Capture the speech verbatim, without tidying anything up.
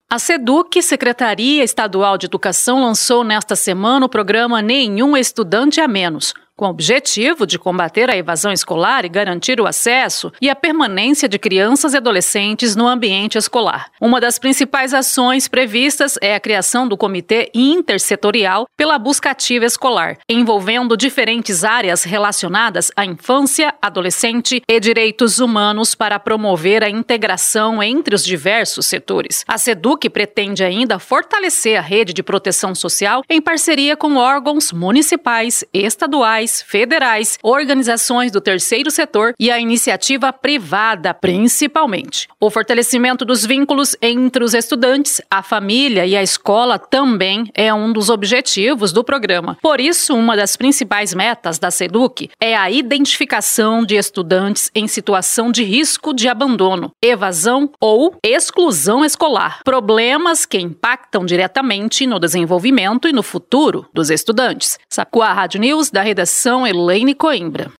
A SEDUC, Secretaria Estadual de Educação, lançou nesta semana o programa Nenhum Estudante a Menos, com o objetivo de combater a evasão escolar e garantir o acesso e a permanência de crianças e adolescentes no ambiente escolar. Uma das principais ações previstas é a criação do Comitê Intersetorial pela Busca Ativa Escolar, envolvendo diferentes áreas relacionadas à infância, adolescente e direitos humanos para promover a integração entre os diversos setores. A SEDUC pretende ainda fortalecer a rede de proteção social em parceria com órgãos municipais, estaduais, federais, organizações do terceiro setor e a iniciativa privada, principalmente. O fortalecimento dos vínculos entre os estudantes, a família e a escola também é um dos objetivos do programa. Por isso, uma das principais metas da SEDUC é a identificação de estudantes em situação de risco de abandono, evasão ou exclusão escolar, problemas que impactam diretamente no desenvolvimento e no futuro dos estudantes. Sacoa Rádio News, da redação Elaine Coimbra.